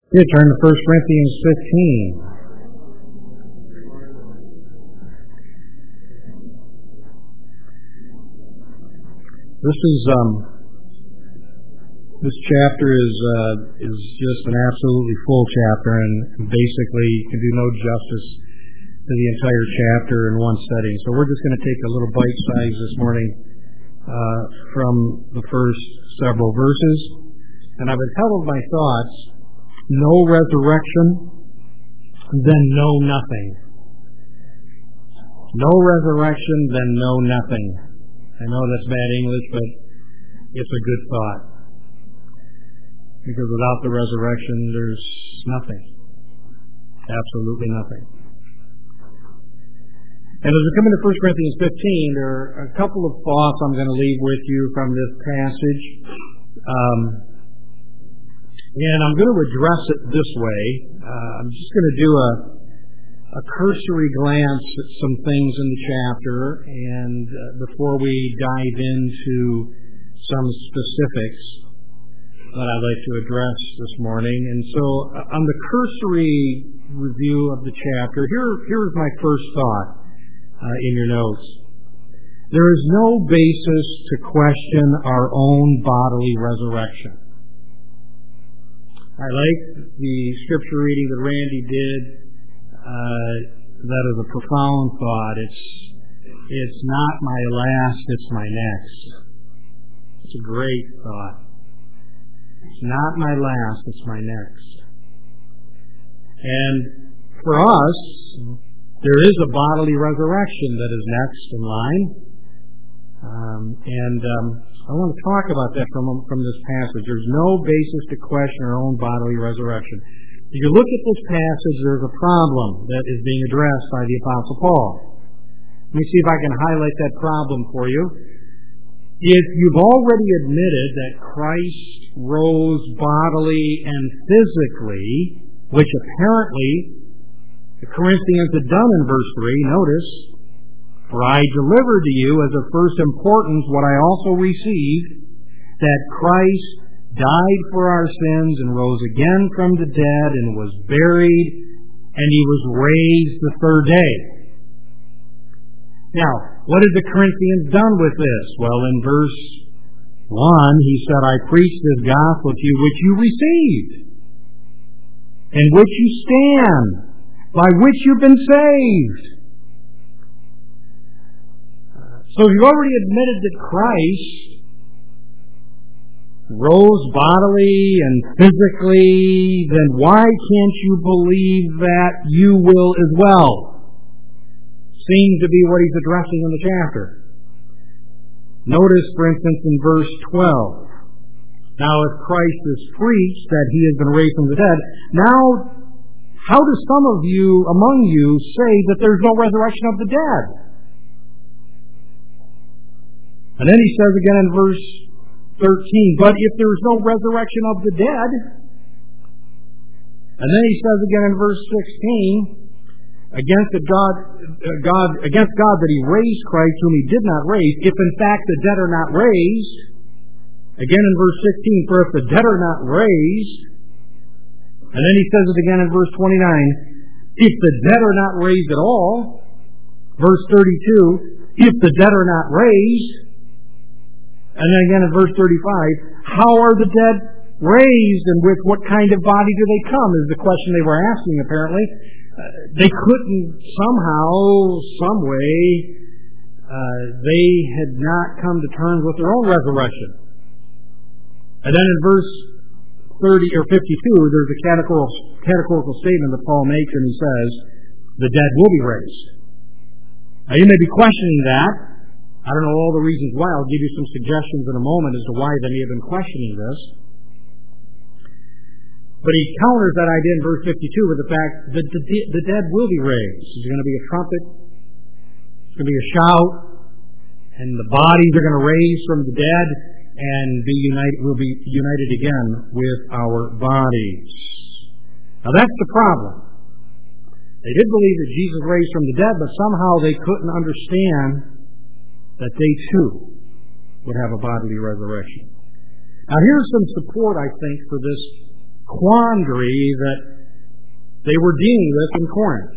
You turn to 1 Corinthians 15. This chapter is just an absolutely full chapter, and basically can do no justice to the entire chapter in one setting. So we're just going to take a little bite size this morning from the first several verses, and I've entitled my thoughts, "No Resurrection, Then Know Nothing." No resurrection, then know nothing. I know that's bad English, but it's a good thought. Because without the resurrection, there's nothing. Absolutely nothing. And as we come into 1 Corinthians 15, there are a couple of thoughts I'm going to leave with you from this passage. And I'm going to address it this way. I'm just going to do a cursory glance at some things in the chapter, and before we dive into some specifics that I'd like to address this morning. And so on the cursory review of the chapter, here's my first thought in your notes. There is no basis to question our own bodily resurrection. I like the scripture reading that Randy did. That is a profound thought. It's not my last, it's my next. It's a great thought. It's not my last, it's my next. And for us, there is a bodily resurrection that is next in line. I want to talk about that from this passage. There's no basis to question our own bodily resurrection. If you look at this passage, there's a problem that is being addressed by the Apostle Paul. Let me see if I can highlight that problem for you. If you've already admitted that Christ rose bodily and physically, which apparently the Corinthians had done in verse 3, notice, "For I delivered to you as of first importance what I also received, that Christ died for our sins and rose again from the dead and was buried, and he was raised the third day." Now, what had the Corinthians done with this? Well, in verse 1, he said, "I preached this gospel to you which you received, in which you stand, by which you've been saved." So if you've already admitted that Christ rose bodily and physically, then why can't you believe that you will as well? Seems to be what he's addressing in the chapter. Notice, for instance, in verse 12. "Now if Christ is preached that he has been raised from the dead, now how do some of you among you say that there's no resurrection of the dead?" And then he says again in verse 13, "But if there is no resurrection of the dead," and then he says again in verse 16, against God that he raised Christ whom he did not raise, if in fact the dead are not raised." Again in verse 16, "For if the dead are not raised," and then he says it again in verse 29, "If the dead are not raised at all," verse 32, "If the dead are not raised," and then again in verse 35, "How are the dead raised, and with what kind of body do they come?" is the question they were asking apparently. They couldn't somehow, some way, they had not come to terms with their own resurrection. And then in verse 30 or 52, there's a categorical statement that Paul makes, and he says, "The dead will be raised." Now you may be questioning that. I don't know all the reasons why. I'll give you some suggestions in a moment as to why they may have been questioning this. But he counters that idea in verse 52 with the fact that the dead will be raised. There's going to be a trumpet, there's going to be a shout, and the bodies are going to raise from the dead and will be united again with our bodies. Now that's the problem. They did believe that Jesus raised from the dead, but somehow they couldn't understand that they too would have a bodily resurrection. Now here's some support, I think, for this quandary that they were dealing with in Corinth.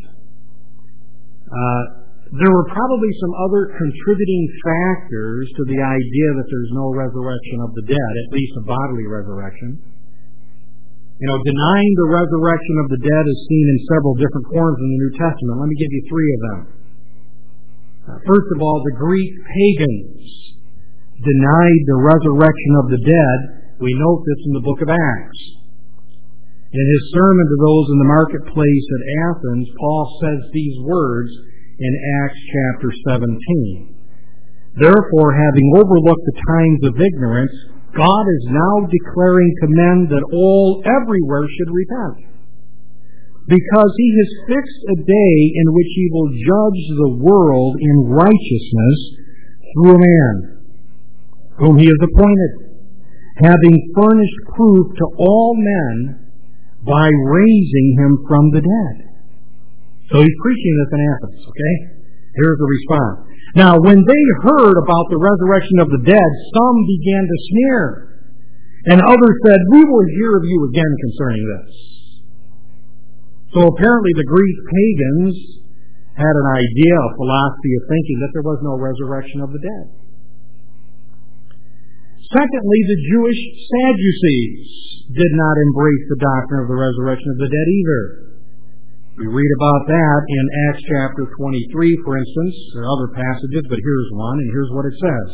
There were probably some other contributing factors to the idea that there's no resurrection of the dead, at least a bodily resurrection. Denying the resurrection of the dead is seen in several different forms in the New Testament. Let me give you three of them. First of all, the Greek pagans denied the resurrection of the dead. We note this in the book of Acts. In his sermon to those in the marketplace at Athens, Paul says these words in Acts chapter 17. Therefore, having overlooked the times of ignorance, God is now declaring to men that all everywhere should repent, because he has fixed a day in which he will judge the world in righteousness through a man, whom he has appointed, having furnished proof to all men by raising him from the dead. So he's preaching this in Athens, okay? Here's the response. Now, when they heard about the resurrection of the dead, some began to sneer, and others said, "We will hear of you again concerning this." So apparently the Greek pagans had an idea, a philosophy of thinking that there was no resurrection of the dead. Secondly, the Jewish Sadducees did not embrace the doctrine of the resurrection of the dead either. We read about that in Acts chapter 23, for instance. There are other passages, but here's one, and here's what it says.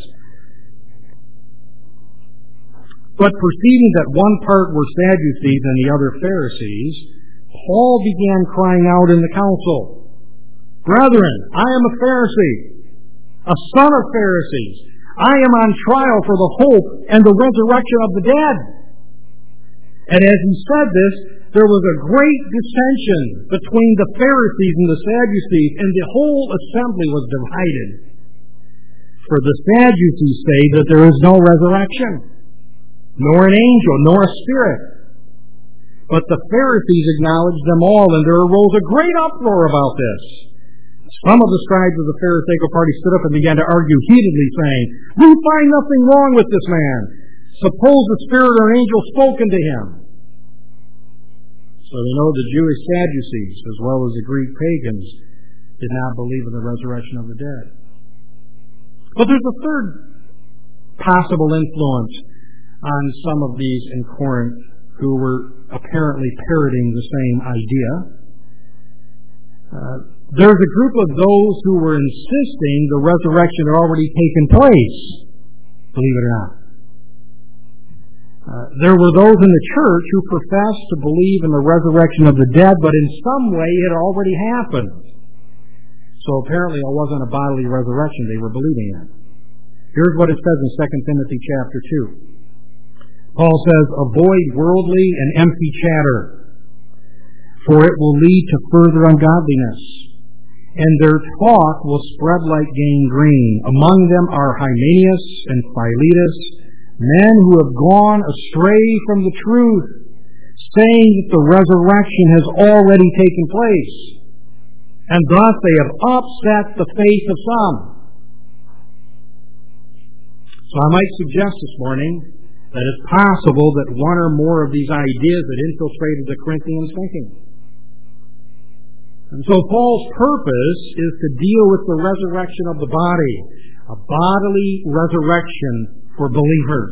But perceiving that one part were Sadducees and the other Pharisees, Paul began crying out in the council, "Brethren, I am a Pharisee, a son of Pharisees. I am on trial for the hope and the resurrection of the dead." And as he said this, there was a great dissension between the Pharisees and the Sadducees, and the whole assembly was divided. For the Sadducees say that there is no resurrection, nor an angel, nor a spirit. But the Pharisees acknowledged them all, and there arose a great uproar about this. Some of the scribes of the Pharisaical party stood up and began to argue heatedly, saying, "We find nothing wrong with this man. Suppose the spirit or an angel spoke unto him." So we know the Jewish Sadducees, as well as the Greek pagans, did not believe in the resurrection of the dead. But there's a third possible influence on some of these in Corinth who were apparently parroting the same idea. There's a group of those who were insisting the resurrection had already taken place, believe it or not. There were those in the church who professed to believe in the resurrection of the dead, but in some way it had already happened. So apparently it wasn't a bodily resurrection they were believing in. Here's what it says in 2 Timothy chapter 2. Paul says, "Avoid worldly and empty chatter, for it will lead to further ungodliness, and their talk will spread like gangrene. Among them are Hymenaeus and Philetus, men who have gone astray from the truth, saying that the resurrection has already taken place, and thus they have upset the faith of some." So I might suggest this morning that it's possible that one or more of these ideas had infiltrated the Corinthians' thinking. And so Paul's purpose is to deal with the resurrection of the body, a bodily resurrection for believers.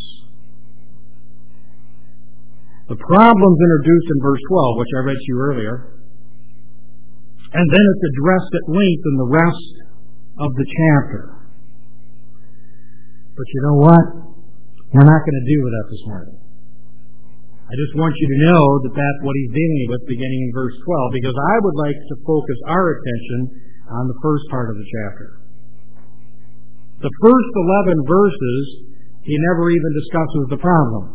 The problem's introduced in verse 12, which I read to you earlier, and then it's addressed at length in the rest of the chapter. But you know what? We're not going to deal with that this morning. I just want you to know that that's what he's dealing with beginning in verse 12, because I would like to focus our attention on the first part of the chapter. The first 11 verses, he never even discusses the problem.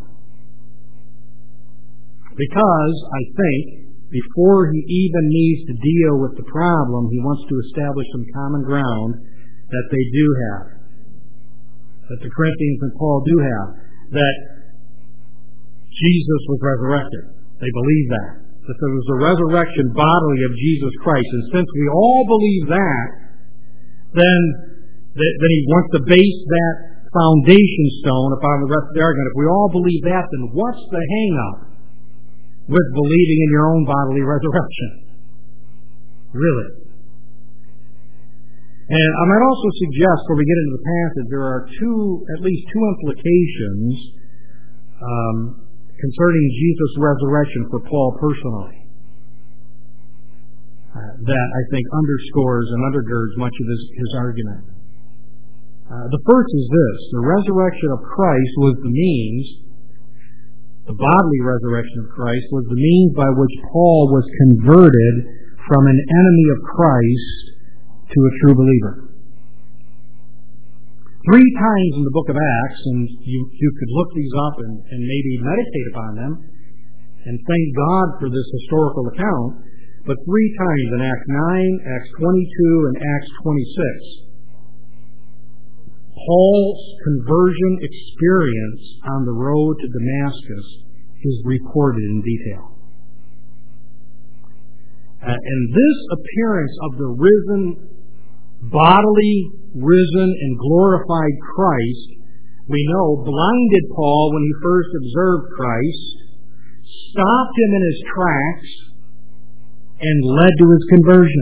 Because, I think, before he even needs to deal with the problem, he wants to establish some common ground that they do have, that the Corinthians and Paul do have, that Jesus was resurrected. They believe that there was a resurrection bodily of Jesus Christ. And since we all believe that, then he wants to base that foundation stone upon the rest of the argument. If we all believe that, then what's the hang-up? with believing in your own bodily resurrection. Really. And I might also suggest, before we get into the passage, there are at least two implications concerning Jesus' resurrection for Paul personally that I think underscores and undergirds much of his argument. The first is this: the resurrection of Christ was the means, the bodily resurrection of Christ was the means by which Paul was converted from an enemy of Christ to a true believer. 3 times in the book of Acts, and you could look these up and maybe meditate upon them and thank God for this historical account, but 3 times in Acts 9, Acts 22, and Acts 26, Paul's conversion experience on the road to Damascus is recorded in detail. And this appearance of the bodily risen and glorified Christ, we know, blinded Paul when he first observed Christ, stopped him in his tracks, and led to his conversion.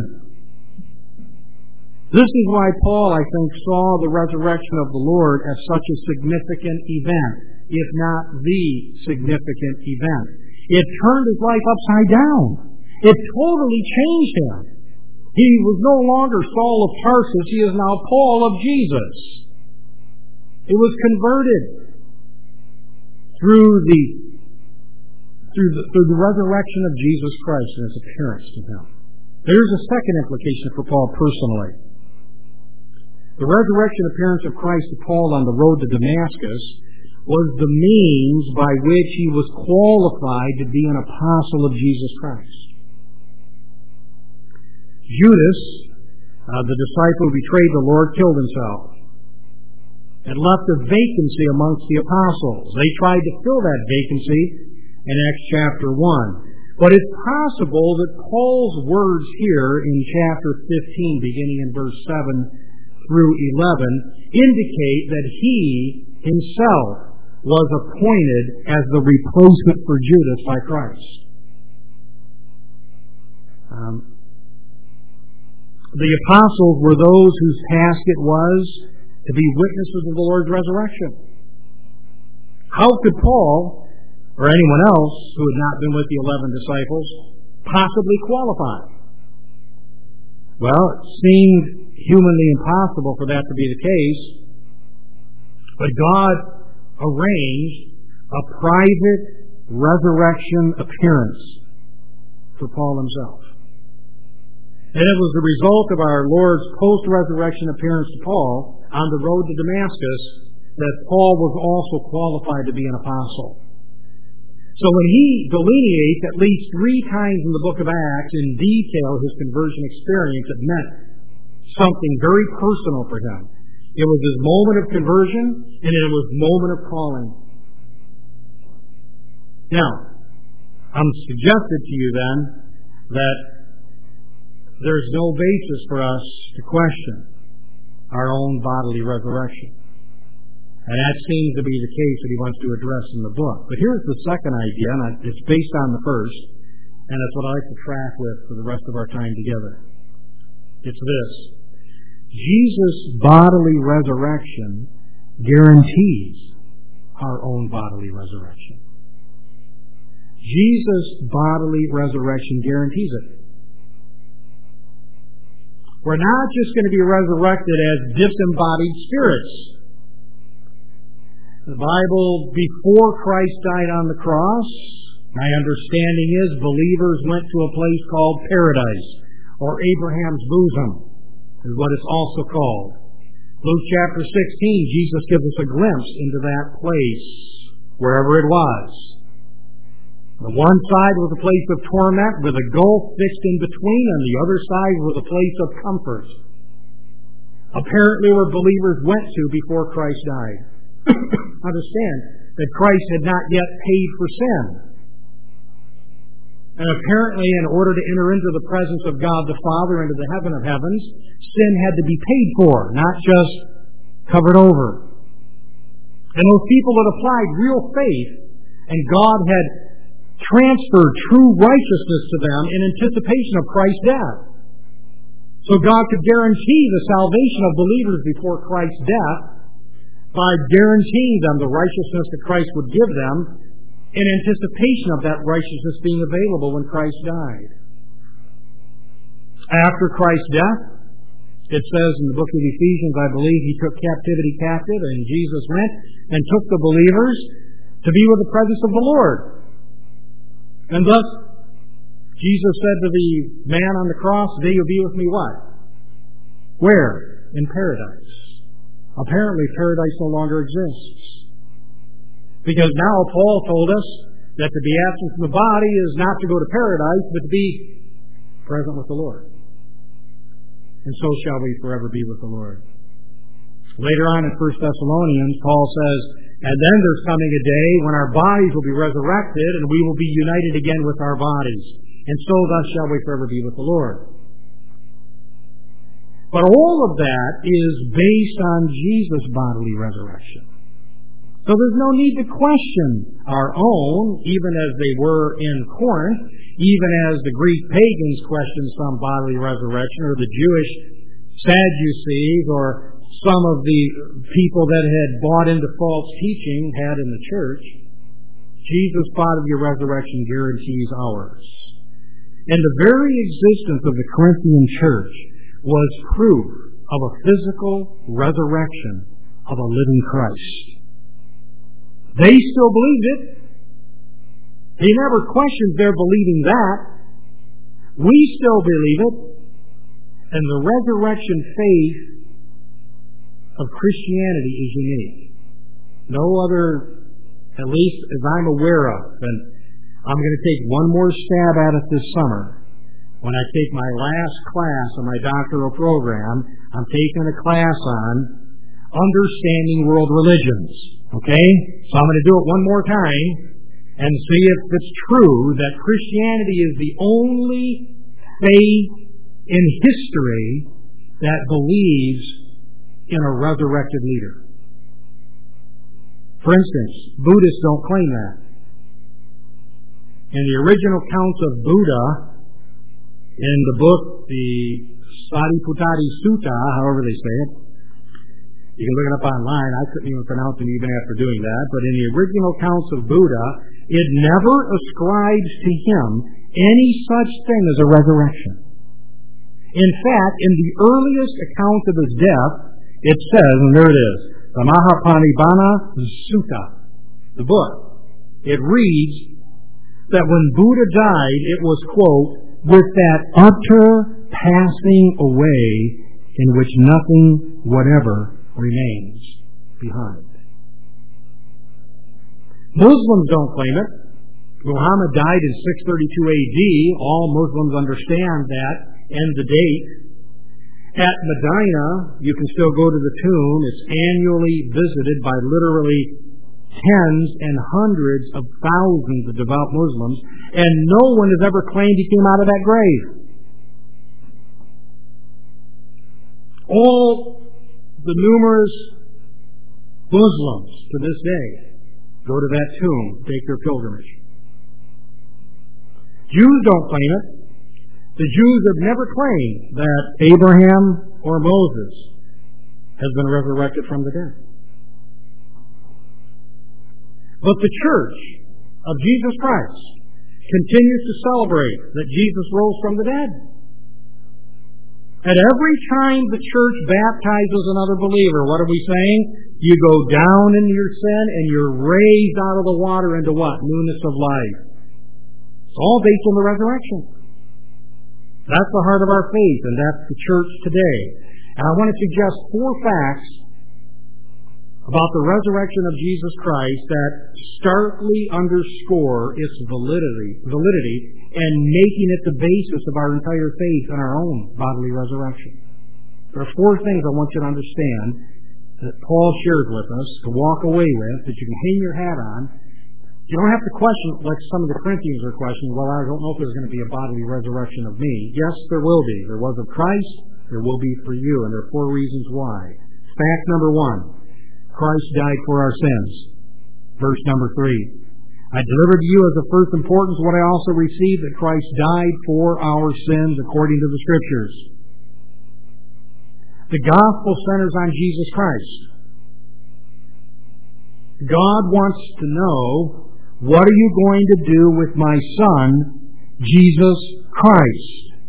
This is why Paul, I think, saw the resurrection of the Lord as such a significant event, if not the significant event. It turned his life upside down. It totally changed him. He was no longer Saul of Tarsus. He is now Paul of Jesus. It was converted through the resurrection of Jesus Christ and his appearance to him. There's a second implication for Paul personally. The resurrection appearance of Christ to Paul on the road to Damascus was the means by which he was qualified to be an apostle of Jesus Christ. Judas, the disciple who betrayed the Lord, killed himself. It left a vacancy amongst the apostles. They tried to fill that vacancy in Acts chapter 1. But it's possible that Paul's words here in chapter 15, beginning in verse 7 through 11, indicate that he himself was appointed as the replacement for Judas by Christ. The apostles were those whose task it was to be witnesses of the Lord's resurrection. How could Paul, or anyone else who had not been with the 11 disciples, possibly qualify? Well, it seemed humanly impossible for that to be the case, but God arranged a private resurrection appearance for Paul himself. And it was the result of our Lord's post-resurrection appearance to Paul on the road to Damascus that Paul was also qualified to be an apostle. So when he delineates at least 3 times in the book of Acts in detail his conversion experience, it meant something very personal for him. It was his moment of conversion, and it was his moment of calling. Now, I'm suggested to you then that there's no basis for us to question our own bodily resurrection. And that seems to be the case that he wants to address in the book. But here's the second idea, and it's based on the first, and it's what I like to track with for the rest of our time together. It's this: Jesus' bodily resurrection guarantees our own bodily resurrection. Jesus' bodily resurrection guarantees it. We're not just going to be resurrected as disembodied spirits. The Bible, before Christ died on the cross, my understanding is believers went to a place called paradise, or Abraham's bosom, is what it's also called. Luke chapter 16, Jesus gives us a glimpse into that place, wherever it was. The one side was a place of torment with a gulf fixed in between, and the other side was a place of comfort. Apparently where believers went to before Christ died. Understand that Christ had not yet paid for sin. And apparently in order to enter into the presence of God the Father, into the heaven of heavens, sin had to be paid for, not just covered over. And those people had applied real faith, and God had transferred true righteousness to them in anticipation of Christ's death. So God could guarantee the salvation of believers before Christ's death by guaranteeing them the righteousness that Christ would give them in anticipation of that righteousness being available when Christ died. After Christ's death, it says in the book of Ephesians, I believe, He took captivity captive, and Jesus went and took the believers to be with the presence of the Lord. And thus, Jesus said to the man on the cross, today you'll be with me what? Where? In paradise. Apparently, paradise no longer exists. Because now Paul told us that to be absent from the body is not to go to paradise, but to be present with the Lord. And so shall we forever be with the Lord. Later on in 1 Thessalonians, Paul says, and then there's coming a day when our bodies will be resurrected and we will be united again with our bodies. And so thus shall we forever be with the Lord. But all of that is based on Jesus' bodily resurrection. So there's no need to question our own, even as they were in Corinth, even as the Greek pagans questioned some bodily resurrection, or the Jewish Sadducees, or some of the people that had bought into false teaching had in the church. Jesus' bodily resurrection guarantees ours. And the very existence of the Corinthian church was proof of a physical resurrection of a living Christ. They still believed it. They never questioned their believing that. We still believe it. And the resurrection faith of Christianity is unique. No other, at least as I'm aware of, and I'm going to take one more stab at it this summer. When I take my last class in my doctoral program, I'm taking a class on understanding world religions. Okay? So I'm going to do it one more time and see if it's true that Christianity is the only faith in history that believes in a resurrected leader. For instance, Buddhists don't claim that. In the original accounts of Buddha, in the book, the Sariputari Sutta, however they say it, you can look it up online. I couldn't even pronounce it even after doing that. But in the original accounts of Buddha, it never ascribes to him any such thing as a resurrection. In fact, in the earliest account of his death, it says, and there it is, the Mahaparinibbana Sutta, the book. It reads that when Buddha died, it was, quote, with that utter passing away in which nothing whatever remains behind. Muslims don't claim it. Muhammad died in 632 AD. All Muslims understand that and the date. At Medina, you can still go to the tomb. It's annually visited by literally tens and hundreds of thousands of devout Muslims, and no one has ever claimed he came out of that grave. All the numerous Muslims to this day go to that tomb, take their pilgrimage. Jews don't claim it. The Jews have never claimed that Abraham or Moses has been resurrected from the dead. But the Church of Jesus Christ continues to celebrate that Jesus rose from the dead. At every time the Church baptizes another believer, what are we saying? You go down into your sin and you're raised out of the water into what? Newness of life. It's all based on the resurrection. That's the heart of our faith, and that's the Church today. And I want to suggest 4 facts about the resurrection of Jesus Christ that starkly underscore its validity and making it the basis of our entire faith and our own bodily resurrection. There are 4 things I want you to understand that Paul shared with us to walk away with, that you can hang your hat on. You don't have to question, like some of the Corinthians are questioning, well, I don't know if there's going to be a bodily resurrection of me. Yes, there will be. There was of Christ, there will be for you, and there are 4 reasons why. Fact number 1. Christ died for our sins. Verse number 3. I delivered to you as of first importance what I also received, that Christ died for our sins according to the Scriptures. The gospel centers on Jesus Christ. God wants to know, what are you going to do with my Son, Jesus Christ?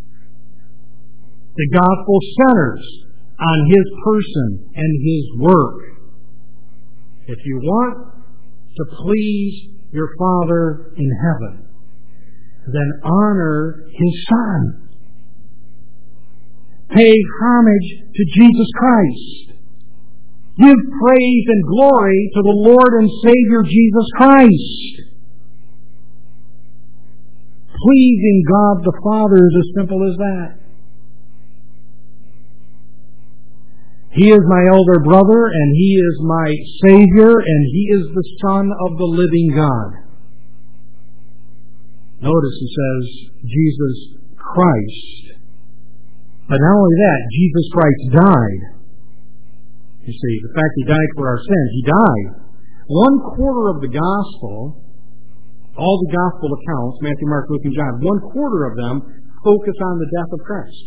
The gospel centers on His person and His work. If you want to please your Father in heaven, then honor His Son. Pay homage to Jesus Christ. Give praise and glory to the Lord and Savior Jesus Christ. Pleasing God the Father is as simple as that. He is my elder brother, and He is my Savior, and He is the Son of the living God. Notice He says, Jesus Christ. But not only that, Jesus Christ died. You see, the fact He died for our sins, He died. 1/4 of the gospel, all the gospel accounts, Matthew, Mark, Luke, and John, 1/4 of them focus on the death of Christ.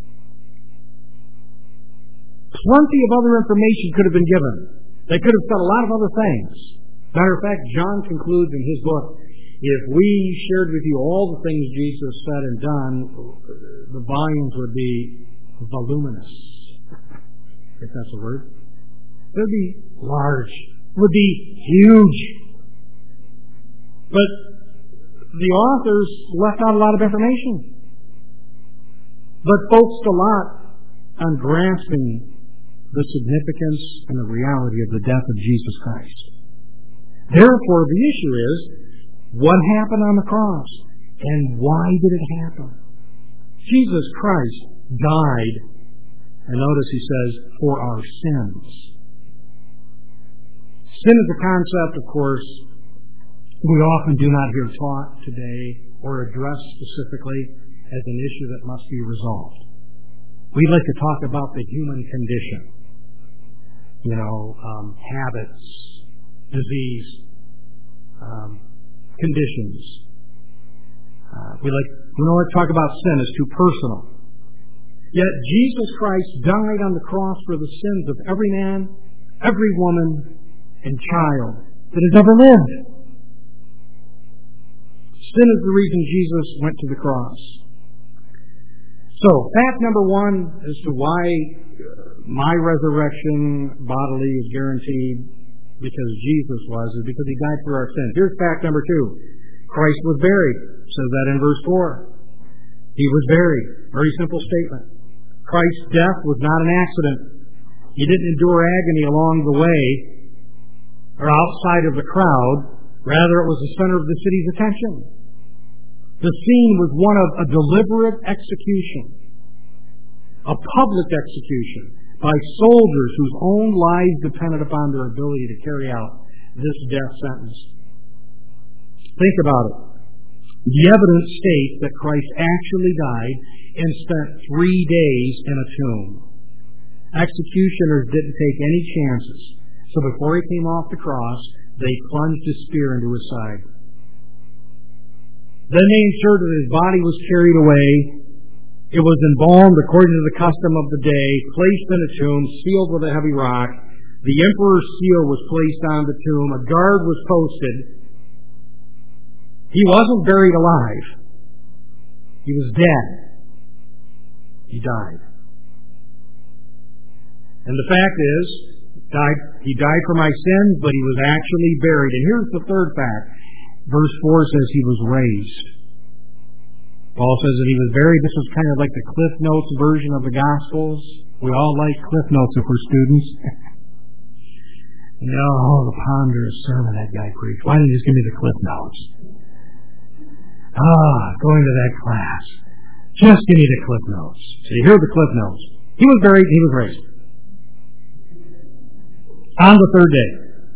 Plenty of other information could have been given. They could have said a lot of other things. Matter of fact, John concludes in his book, if we shared with you all the things Jesus said and done, the volumes would be voluminous, if that's a word. It would be large. It would be huge. But the authors left out a lot of information, but focused a lot on grasping the significance and the reality of the death of Jesus Christ. Therefore, the issue is, what happened on the cross? And why did it happen? Jesus Christ died, and notice He says, for our sins. Sin is a concept, of course, we often do not hear taught today or addressed specifically as an issue that must be resolved. We'd like to talk about the human condition. Habits, disease, conditions. We like to talk about sin as too personal. Yet Jesus Christ died on the cross for the sins of every man, every woman, and child that has ever lived. Sin is the reason Jesus went to the cross. So, fact number 1 as to why my resurrection bodily is guaranteed because Jesus was, is because He died for our sins. Here's fact number 2. Christ was buried. It says that in verse 4. He was buried. Very simple statement. Christ's death was not an accident. He didn't endure agony along the way or outside of the crowd. Rather, it was the center of the city's attention. The scene was one of a deliberate execution, a public execution by soldiers whose own lives depended upon their ability to carry out this death sentence. Think about it. The evidence states that Christ actually died and spent 3 days in a tomb. Executioners didn't take any chances, so before He came off the cross, they plunged a spear into His side. Then they ensured that His body was carried away. It was embalmed according to the custom of the day, placed in a tomb, sealed with a heavy rock. The emperor's seal was placed on the tomb. A guard was posted. He wasn't buried alive. He was dead. He died. And the fact is, He died for my sins, but He was actually buried. And here's the third fact. Verse 4 says He was raised. Paul says that He was buried. This was kind of like the Cliff Notes version of the Gospels. We all like Cliff Notes if we're students. The ponderous sermon that guy preached. Why didn't you just give me the Cliff Notes? Going to that class. Just give me the Cliff Notes. So you hear the Cliff Notes. He was buried, He was raised. On the third day.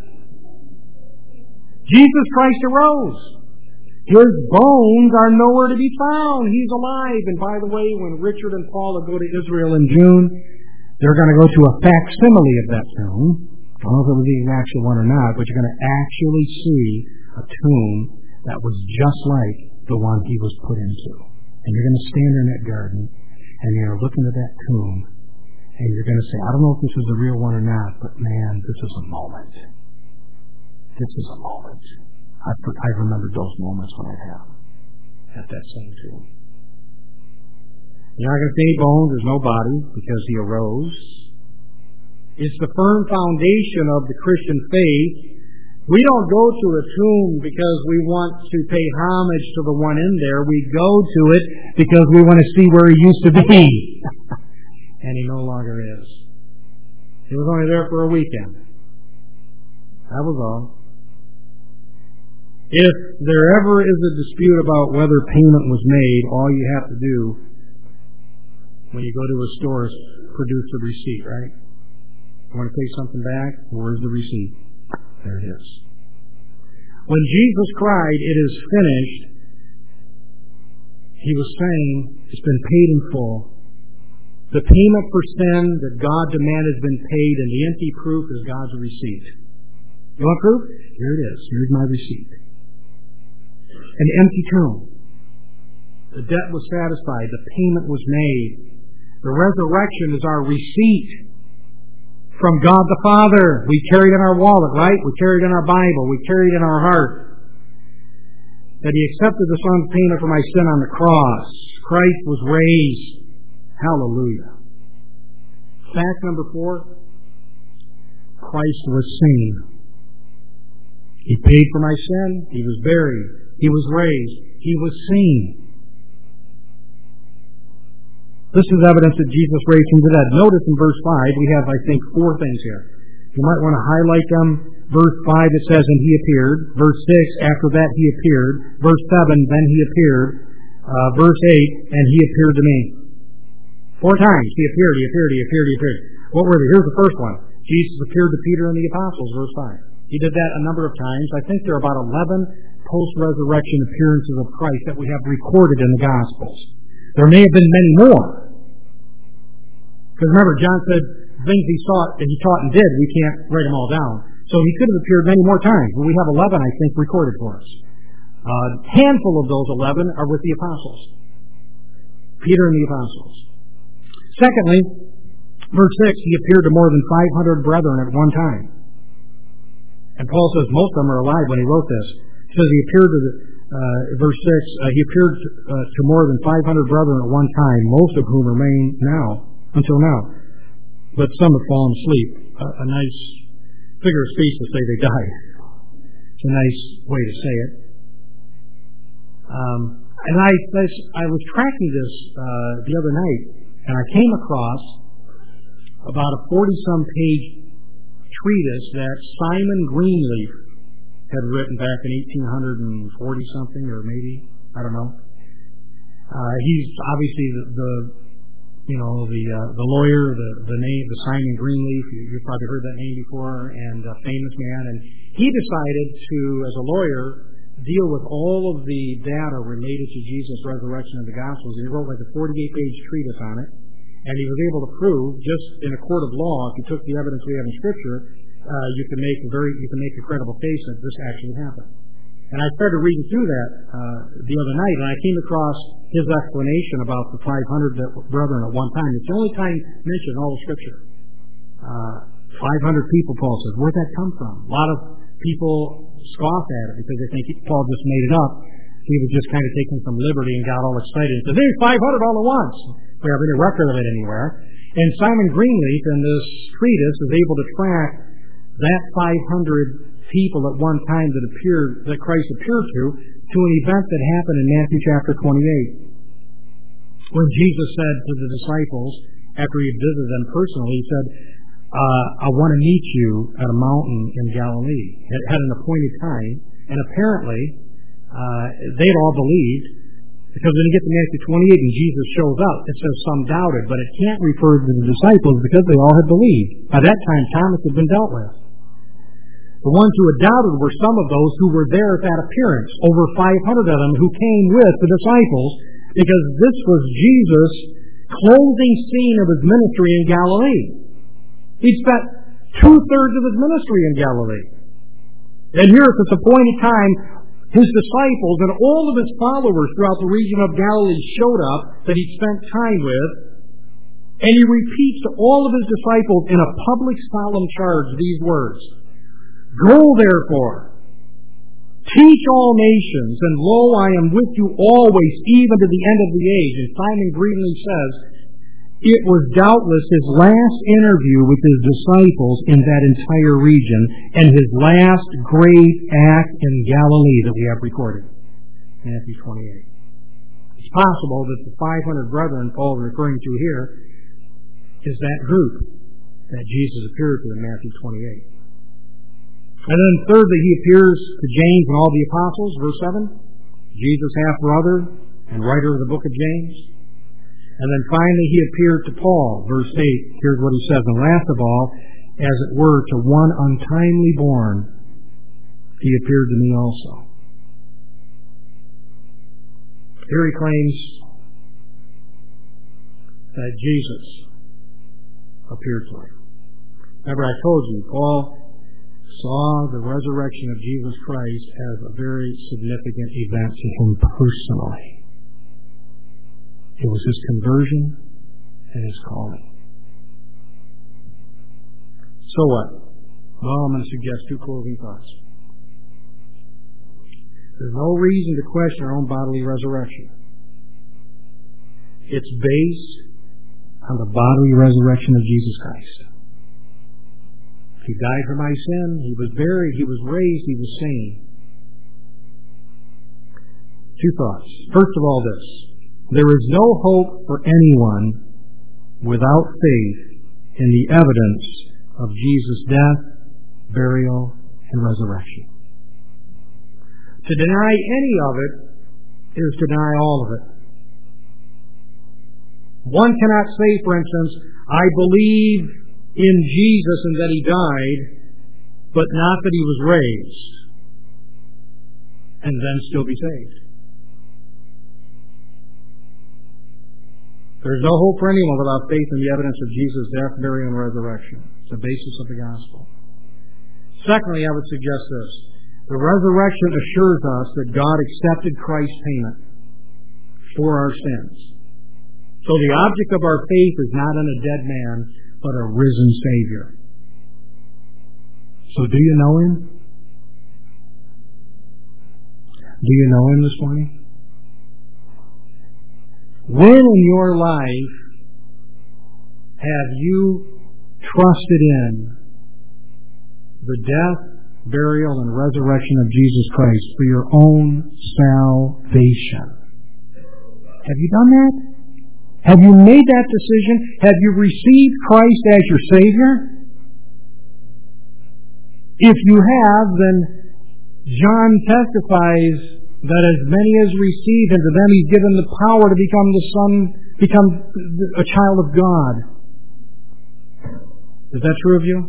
Jesus Christ arose. His bones are nowhere to be found. He's alive. And by the way, when Richard and Paula go to Israel in June, they're going to go to a facsimile of that tomb. I don't know if it was the actual one or not, but you're going to actually see a a tomb that was just like the one he was put into. And you're going to stand there in that garden, and you're looking at that tomb, and you're going to say, I don't know if this is the real one or not, but man, this is a moment. This is a moment. I remembered those moments when I have at that same tomb. You're not going to see any bones, there's no body, because he arose. It's the firm foundation of the Christian faith. We don't go to a tomb because we want to pay homage to the one in there. We go to it because we want to see where he used to be. And he no longer is. He was only there for a weekend. That was all. If there ever is a dispute about whether payment was made, all you have to do when you go to a store is produce a receipt, right? You want to pay something back? Where's the receipt? There it is. When Jesus cried, "It is finished," he was saying, it's been paid in full. The payment for sin that God demanded has been paid, and the empty proof is God's receipt. You want proof? Here it is. Here's my receipt. An empty tomb. The debt was satisfied. The payment was made. The resurrection is our receipt from God the Father. We carry it in our wallet, right? We carry it in our Bible. We carry it in our heart. That he accepted the Son's payment for my sin on the cross. Christ was raised. Hallelujah. Fact number 4. Christ was seen. He paid for my sin. He was buried. He was raised. He was seen. This is evidence that Jesus raised from the dead. Notice in verse 5, we have, I think, 4 things here. You might want to highlight them. Verse 5, it says, and he appeared. Verse 6, after that he appeared. Verse 7, then he appeared. Verse 8, and he appeared to me. 4 times. He appeared, he appeared, he appeared, he appeared. What were they? Here's the first one. Jesus appeared to Peter and the apostles, verse 5. He did that a number of times. I think there are about 11 post-resurrection appearances of Christ that we have recorded in the Gospels. There may have been many more. Because remember, John said things he saw and he taught and did, we can't write them all down. So he could have appeared many more times. But we have 11, I think, recorded for us. A handful of those 11 are with the apostles. Peter and the apostles. Secondly, verse 6, he appeared to more than 500 brethren at one time. And Paul says most of them are alive when he wrote this. He says he appeared to verse 6, he appeared to more than 500 brethren at one time, most of whom remain until now. But some have fallen asleep. A nice figure of speech to say they died. It's a nice way to say it. And I was tracking this the other night, and I came across about a 40-some page treatise that Simon Greenleaf had written back in 1840-something, or maybe, I don't know. He's obviously the lawyer, the Simon Greenleaf. You've probably heard that name before, and a famous man. And he decided to, as a lawyer, deal with all of the data related to Jesus' resurrection and the Gospels. And he wrote like a 48-page treatise on it. And he was able to prove, just in a court of law, if you took the evidence we have in Scripture, you can make a credible case that this actually happened. And I started reading through that the other night, and I came across his explanation about the 500 brethren at one time. It's the only time mentioned in all of Scripture. 500 people, Paul says. Where'd that come from? A lot of people scoff at it because they think Paul just made it up. He was just kind of taking some liberty and got all excited and said, "Hey, 500 all at once." We have any record of it anywhere. And Simon Greenleaf in this treatise is able to track that 500 people at one time that Christ appeared to an event that happened in Matthew chapter 28. When Jesus said to the disciples, after he had visited them personally, he said, I want to meet you at a mountain in Galilee. It had an appointed time, and apparently they'd all believed, because when you get to Matthew 28 and Jesus shows up, it says some doubted, but it can't refer to the disciples because they all had believed. By that time, Thomas had been dealt with. The ones who had doubted were some of those who were there at that appearance, over 500 of them who came with the disciples, because this was Jesus' closing scene of his ministry in Galilee. He'd spent 2/3 of his ministry in Galilee. And here at this appointed time, his disciples and all of his followers throughout the region of Galilee showed up that he'd spent time with, and he repeats to all of his disciples in a public solemn charge these words, "Go therefore, teach all nations, and lo, I am with you always, even to the end of the age." And Simon Greenley says, it was doubtless his last interview with his disciples in that entire region, and his last great act in Galilee that we have recorded. Matthew 28. It's possible that the 500 brethren Paul is referring to here is that group that Jesus appeared to in Matthew 28. And then thirdly, he appears to James and all the apostles, verse 7, Jesus' half-brother and writer of the book of James. And then finally, he appeared to Paul, verse 8. Here's what he says, "And last of all, as it were, to one untimely born, he appeared to me also." Here he claims that Jesus appeared to him. Remember, I told you, Paul saw the resurrection of Jesus Christ as a very significant event to him personally. It was his conversion and his calling. So what? Well, I'm going to suggest two closing thoughts. There's no reason to question our own bodily resurrection. It's based on the bodily resurrection of Jesus Christ. He died for my sin. He was buried. He was raised. He was seen. Two thoughts. First of all, this. There is no hope for anyone without faith in the evidence of Jesus' death, burial, and resurrection. To deny any of it is to deny all of it. One cannot say, for instance, I believe in Jesus and that he died, but not that he was raised, and then still be saved. There is no hope for anyone without faith in the evidence of Jesus' death, burial, and resurrection. It's the basis of the gospel. Secondly, I would suggest this. The resurrection assures us that God accepted Christ's payment for our sins. So the object of our faith is not in a dead man, but a risen Savior. So do you know him? Do you know him this morning? When in your life have you trusted in the death, burial, and resurrection of Jesus Christ for your own salvation? Have you done that? Have you made that decision? Have you received Christ as your Savior? If you have, then John testifies that as many as receive him, to them he's given the power to become a child of God. Is that true of you?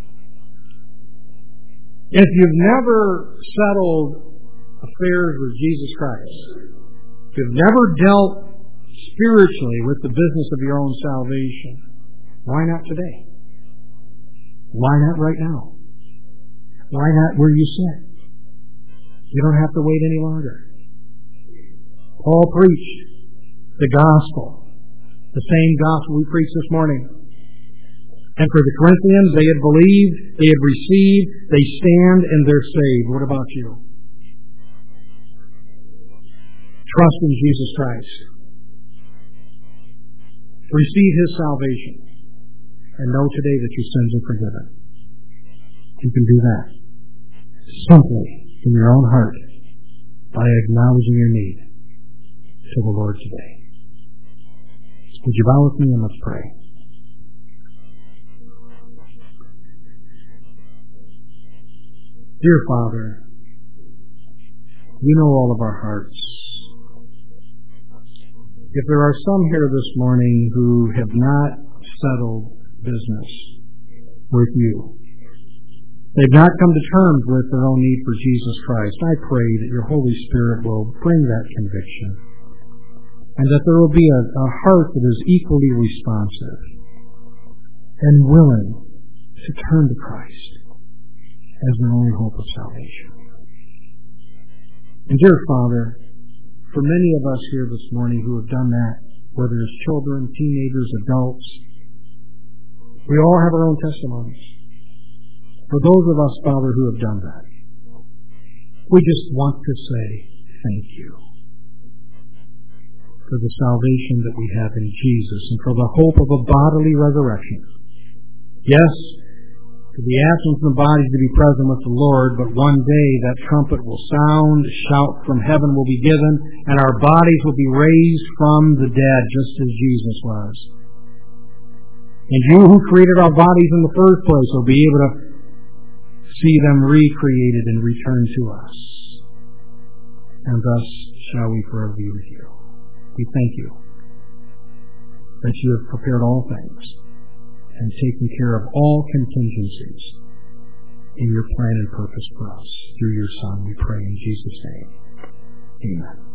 If you've never settled affairs with Jesus Christ, if you've never dealt spiritually with the business of your own salvation, why not today? Why not right now? Why not where you sit? You don't have to wait any longer. Paul preached the gospel, the same gospel we preached this morning. And for the Corinthians, they had believed, they had received, they stand, and they're saved. What about you? Trust in Jesus Christ. Receive his salvation. And know today that your sins are forgiven. You can do that simply in your own heart by acknowledging your need to the Lord today. Would you bow with me and let's pray. Dear Father, you know all of our hearts. If there are some here this morning who have not settled business with you, they've not come to terms with their own need for Jesus Christ, I pray that your Holy Spirit will bring that conviction, and that there will be a heart that is equally responsive and willing to turn to Christ as their only hope of salvation. And dear Father, for many of us here this morning who have done that, whether it's children, teenagers, adults, we all have our own testimonies. For those of us, Father, who have done that, we just want to say thank you for the salvation that we have in Jesus and for the hope of a bodily resurrection. Yes, to be absent from the bodies to be present with the Lord, but one day that trumpet will sound, a shout from heaven will be given, and our bodies will be raised from the dead, just as Jesus was. And you who created our bodies in the first place will be able to see them recreated and returned to us. And thus shall we forever be with you. We thank you that you have prepared all things and taken care of all contingencies in your plan and purpose for us. Through your Son, we pray in Jesus' name. Amen.